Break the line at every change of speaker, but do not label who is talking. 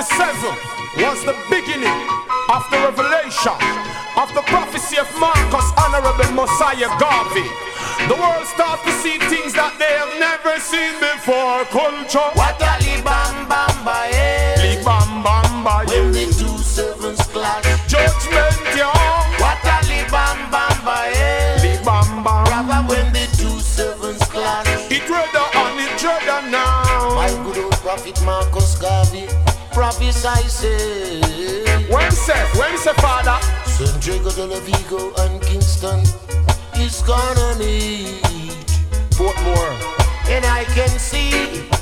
27 was the beginning of the revelation of the prophecy of Marcus, Honorable Mosiah Garvey. The world starts to see things that they have never seen before. Culture.
What a libam bamba, eh?
Libam bamba,
when the two servants clash.
Judgment, yo.
What a libam bamba, eh?
Libam bamba.
Brother, when the two servants clash.
It rather on each other now.
My good old prophet Marcus Garvey prophesy say.
When say, Father?
San Diego de la Vigo and Kingston is gonna meet
Portmore.
and I can see